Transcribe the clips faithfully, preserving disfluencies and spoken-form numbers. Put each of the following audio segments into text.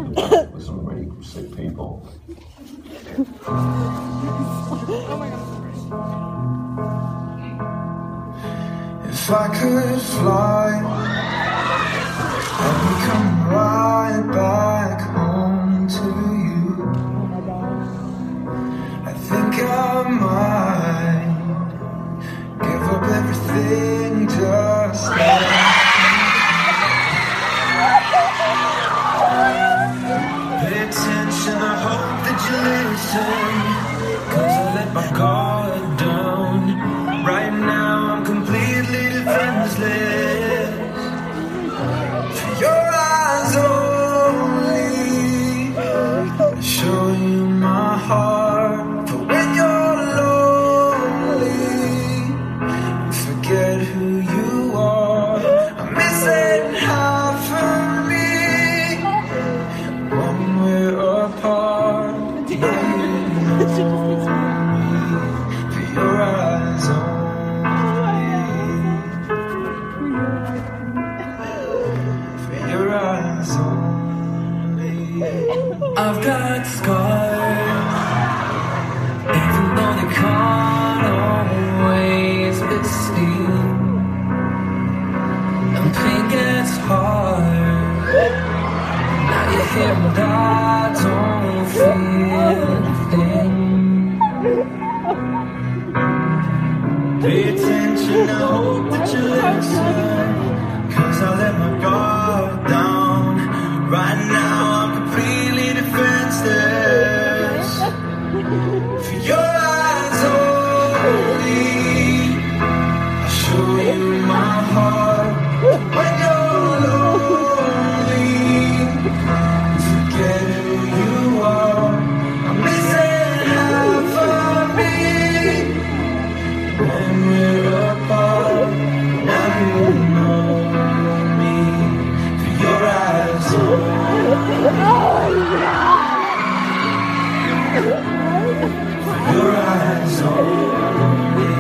with some really sick people. If I could fly, I'd be coming right back home to you. I think I might give up everything just now. Pay attention, I hope that you listen, 'cause I let my guard down. Right now I'm completely defenseless. For your eyes only, I show you my heart. For when you're lonely, forget who you are. I'm missing half of me when we're apart. Now you know me, for your eyes only, for your eyes only. I've got scars, even though they can't always be seen. And pain gets hard. Now you hear me, I don't feel a thing. Pay attention, I hope that you listen, 'cause I let my guard down. Right now I'm completely defenseless. For your eyes only, I show you my heart. When you're lonely, forget who you are. I'm missing half of me when we're apart. Now you know me, for your eyes only, for your eyes only.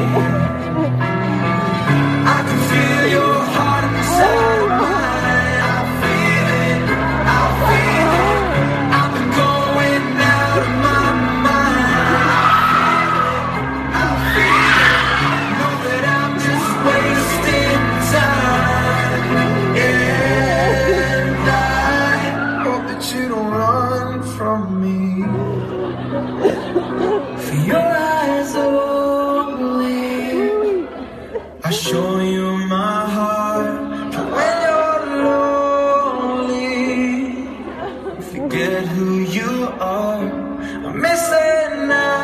I can feel your heart inside of mine. I feel it, I feel it. I've been going out of my mind. I feel it, know that I'm just wasting time. And I hope that you don't run from me. For your eyes only, I show you my heart. But when you're lonely, forget who you are. I'm missing now.